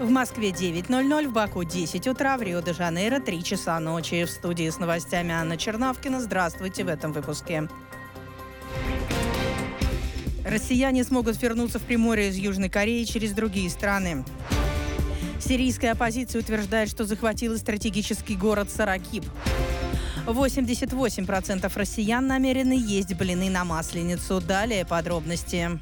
В Москве 9:00, в Баку 10 утра, в Рио-де-Жанейро 3 часа ночи. В студии с новостями Анна Чернавкина. Здравствуйте в этом выпуске. Россияне смогут вернуться в Приморье из Южной Кореи через другие страны. Сирийская оппозиция утверждает, что захватила стратегический город Саракип. 88% россиян намерены есть блины на Масленицу. Далее подробности.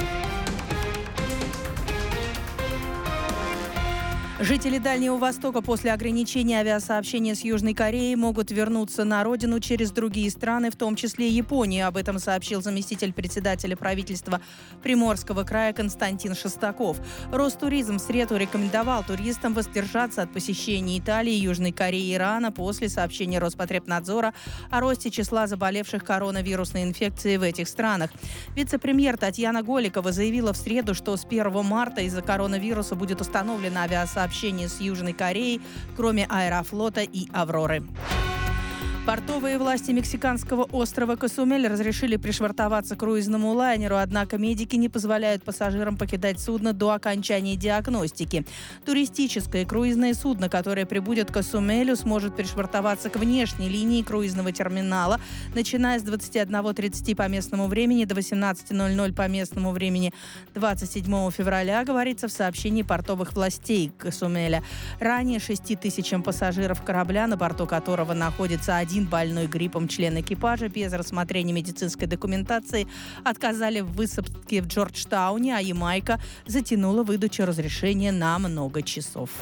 Жители Дальнего Востока после ограничения авиасообщения с Южной Кореей могут вернуться на родину через другие страны, в том числе Японию. Об этом сообщил заместитель председателя правительства Приморского края Константин Шестаков. Ростуризм в среду рекомендовал туристам воздержаться от посещения Италии, Южной Кореи и Ирана после сообщения Роспотребнадзора о росте числа заболевших коронавирусной инфекцией в этих странах. Вице-премьер Татьяна Голикова заявила в среду, что с 1 марта из-за коронавируса будет установлена авиасообщение с Южной Кореей, кроме Аэрофлота и Авроры. Портовые власти мексиканского острова Козумель разрешили пришвартоваться круизному лайнеру, однако медики не позволяют пассажирам покидать судно до окончания диагностики. Туристическое круизное судно, которое прибудет к Козумелю, сможет пришвартоваться к внешней линии круизного терминала, начиная с 21:30 по местному времени до 18:00 по местному времени 27 февраля, говорится в сообщении портовых властей Козумеля. Ранее 6 тысячам пассажиров корабля, на борту которого находится один больной гриппом член экипажа, без рассмотрения медицинской документации отказали в высадке в Джорджтауне, а Ямайка затянула выдачу разрешения на много часов.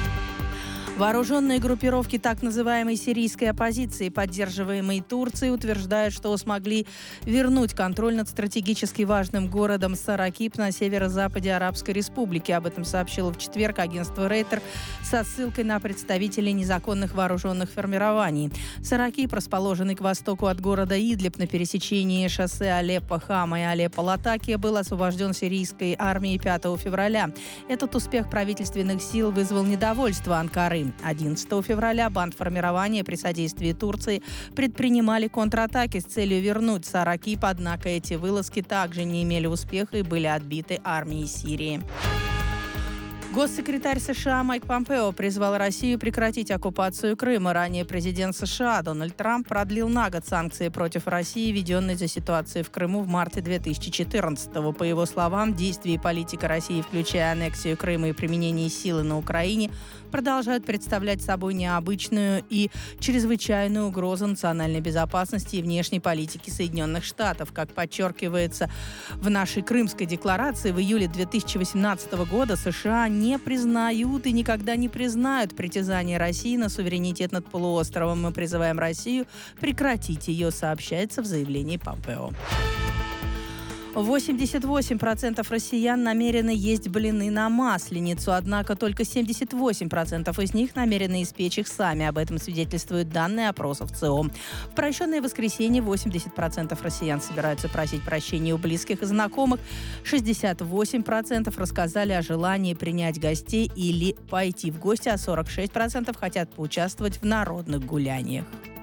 Вооруженные группировки так называемой сирийской оппозиции, поддерживаемой Турцией, утверждают, что смогли вернуть контроль над стратегически важным городом Саракип на северо-западе Арабской Республики. Об этом сообщило в четверг агентство Рейтер со ссылкой на представителей незаконных вооруженных формирований. Саракип, расположенный к востоку от города Идлиб на пересечении шоссе Алеппо-Хама и Алеппо-Латакия, был освобожден сирийской армией 5 февраля. Этот успех правительственных сил вызвал недовольство Анкары. 11 февраля бандформирования при содействии Турции предпринимали контратаки с целью вернуть Саракип, однако эти вылазки также не имели успеха и были отбиты армией Сирии. Госсекретарь США Майк Помпео призвал Россию прекратить оккупацию Крыма. Ранее президент США Дональд Трамп продлил на год санкции против России, введенные за ситуацию в Крыму в марте 2014-го. По его словам, действия и политика России, включая аннексию Крыма и применение силы на Украине, продолжают представлять собой необычную и чрезвычайную угрозу национальной безопасности и внешней политики Соединенных Штатов. Как подчеркивается в нашей Крымской декларации, в июле 2018 года США не признают и никогда не признают притязания России на суверенитет над полуостровом. Мы призываем Россию прекратить ее, сообщается в заявлении Помпео. 88% россиян намерены есть блины на Масленицу, однако только 78% из них намерены испечь их сами. Об этом свидетельствуют данные опросов ЦИОМ. В прощенное воскресенье 80% россиян собираются просить прощения у близких и знакомых. 68% рассказали о желании принять гостей или пойти в гости, а 46% хотят поучаствовать в народных гуляниях.